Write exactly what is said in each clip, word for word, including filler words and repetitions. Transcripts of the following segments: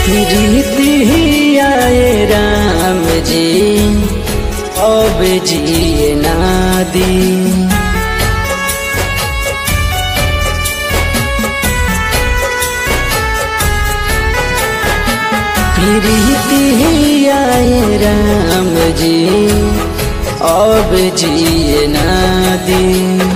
प्रीति आए राम जी अब जिए ना दी। प्रीति आए राम जी अब जिए ना दी।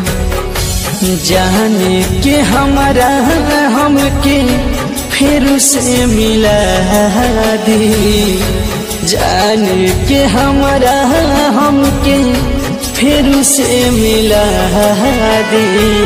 जाने के हमारा हमके फिर से मिला दी। जाने के हमारा हमके फिर से मिला दी।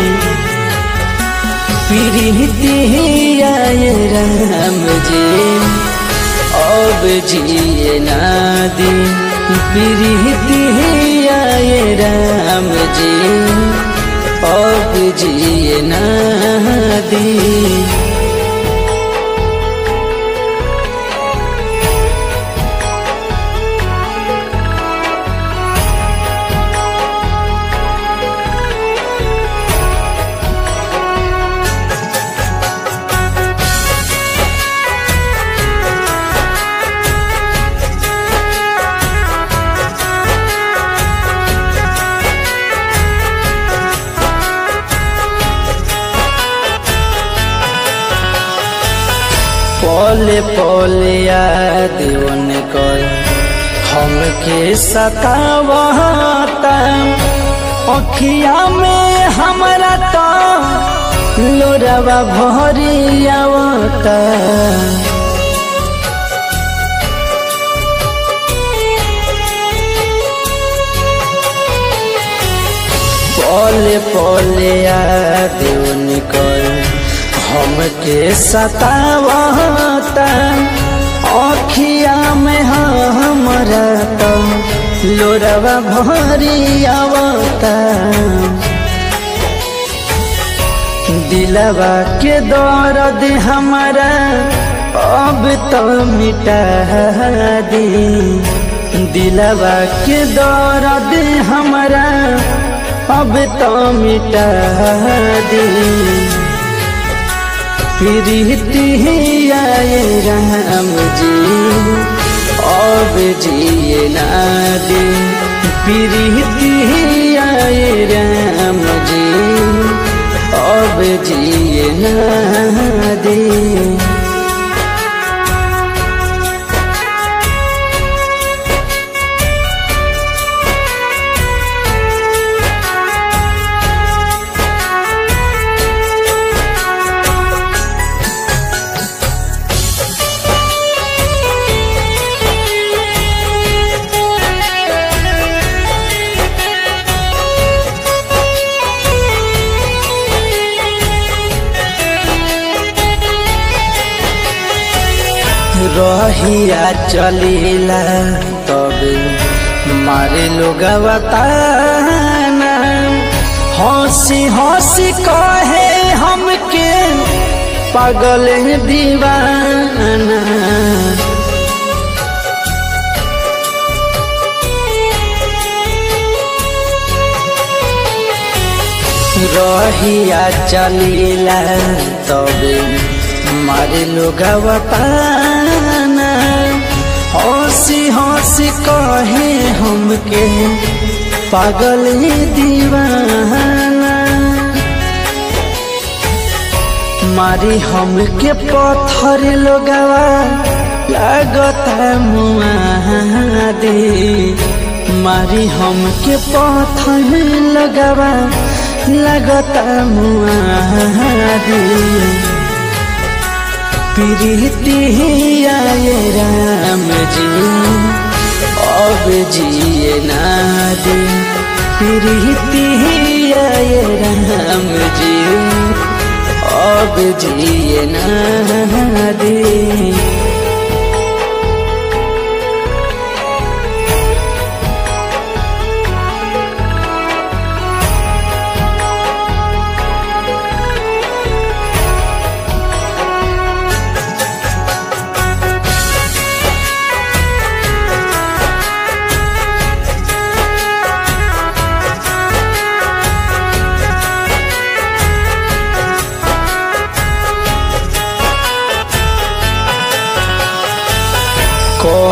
प्रीति आए राम जी अब जिए ना दी। प्रीति आए राम जी अब जिए ना दी। पले पले याद उनकर हमके सतावता। अखिया में हमारा तो लोरवा भरी आवता। पले पले याद उनकर हमके सतावता। अखिया में हमरा तो लोरवा भरी आवता। दिलवा के दर्द हमारा अब तो मिटा दी। दिलवा के दर्द हमारा अब तो मिटा दी। प्रीति आए राम जी अब जिए ना दी। प्रीति आए राम जी अब जिए ना दी। रहिया चलीला तब मारे लोग बताना। हंसी हंसी कहे हमके पागल दीवाना। रहिया चलीला तब मारे लोग बताना। हंसी हंसी कहे हमके पागल दीवाना। मारी हमके पत्थर लोगवा लागता मुआ दे। मारी हमके पत्थर लगवा लगता मुआ दे। प्रीति आए राम जी अब जिए ना दी। प्रीति आए राम जी अब जिए ना दी।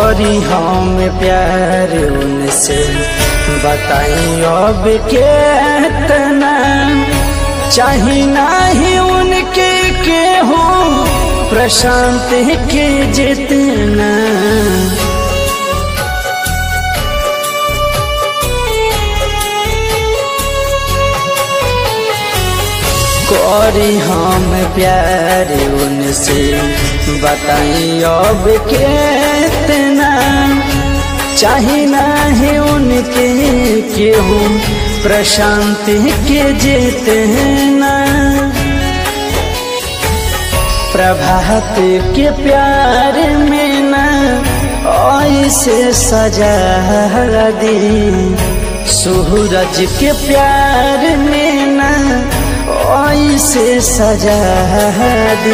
करी हम प्यार उनसे बताई अब कितना चाही नाही उनके के हो प्रशांत के जितना करी हम प्यार उनसे बताई अब कितना चाही नाही उनके केहू प्रशांत के जितना प्रभात के प्यार में ना ऐसे सजा दी सूरज के प्यार में ना ऐसे सजा दी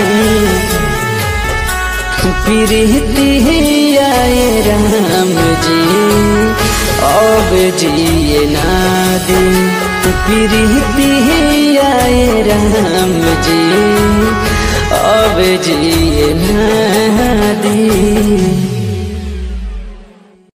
प्रीति आए राम जी अब जिए ना दे प्रीति आए राम जी अब जिए ना दे।